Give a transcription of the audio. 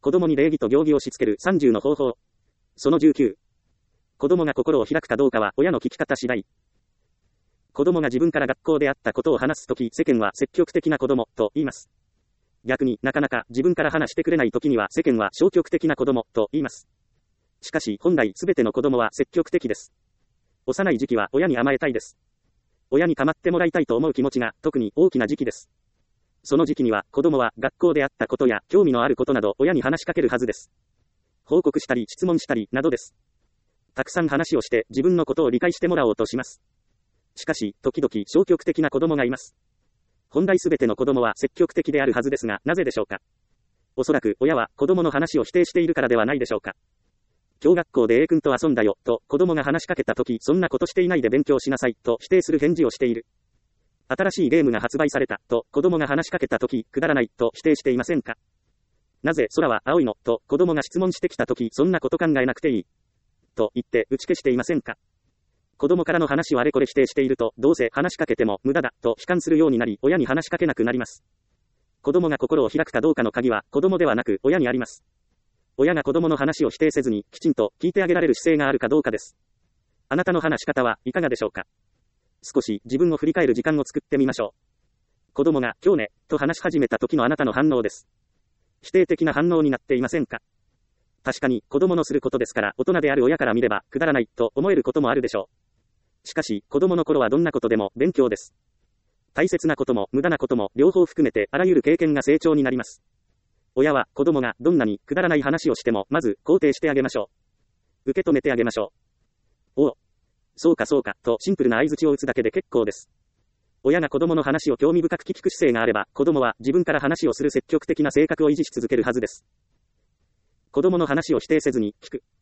子供に礼儀と行儀をしつける30の方法。その19。子供が心を開くかどうかは親の聞き方次第。子供が自分から学校であったことを話すとき、世間は積極的な子供と言います。逆になかなか自分から話してくれないときには世間は消極的な子供と言います。しかし本来すべての子供は積極的です。幼い時期は親に甘えたいです。親に構ってもらいたいと思う気持ちが特に大きな時期です。その時期には子供は学校であったことや興味のあることなど親に話しかけるはずです。報告したり質問したりなどです。たくさん話をして自分のことを理解してもらおうとします。しかし時々消極的な子供がいます。本来すべての子供は積極的であるはずですが、なぜでしょうか。おそらく親は子供の話を否定しているからではないでしょうか。今日学校で A 君と遊んだよと子供が話しかけたとき、そんなことしていないで勉強しなさいと否定する返事をしている。新しいゲームが発売されたと子供が話しかけたとき、くだらないと否定していませんか。なぜ空は青いのと子供が質問してきたとき、そんなこと考えなくていいと言って打ち消していませんか。子供からの話をあれこれ否定していると、どうせ話しかけても無駄だと悲観するようになり、親に話しかけなくなります。子供が心を開くかどうかの鍵は子供ではなく親にあります。親が子供の話を否定せずにきちんと聞いてあげられる姿勢があるかどうかです。あなたの話し方はいかがでしょうか。少し自分を振り返る時間を作ってみましょう。子供が今日ねと話し始めた時のあなたの反応です。否定的な反応になっていませんか。確かに子供のすることですから大人である親から見ればくだらないと思えることもあるでしょう。しかし子供の頃はどんなことでも勉強です。大切なことも無駄なことも両方含めてあらゆる経験が成長になります。親は子供がどんなにくだらない話をしてもまず肯定してあげましょう。受け止めてあげましょう。おお、そうかそうかとシンプルな相槌を打つだけで結構です。親が子供の話を興味深く聞く姿勢があれば、子供は自分から話をする積極的な性格を維持し続けるはずです。子供の話を否定せずに聞く。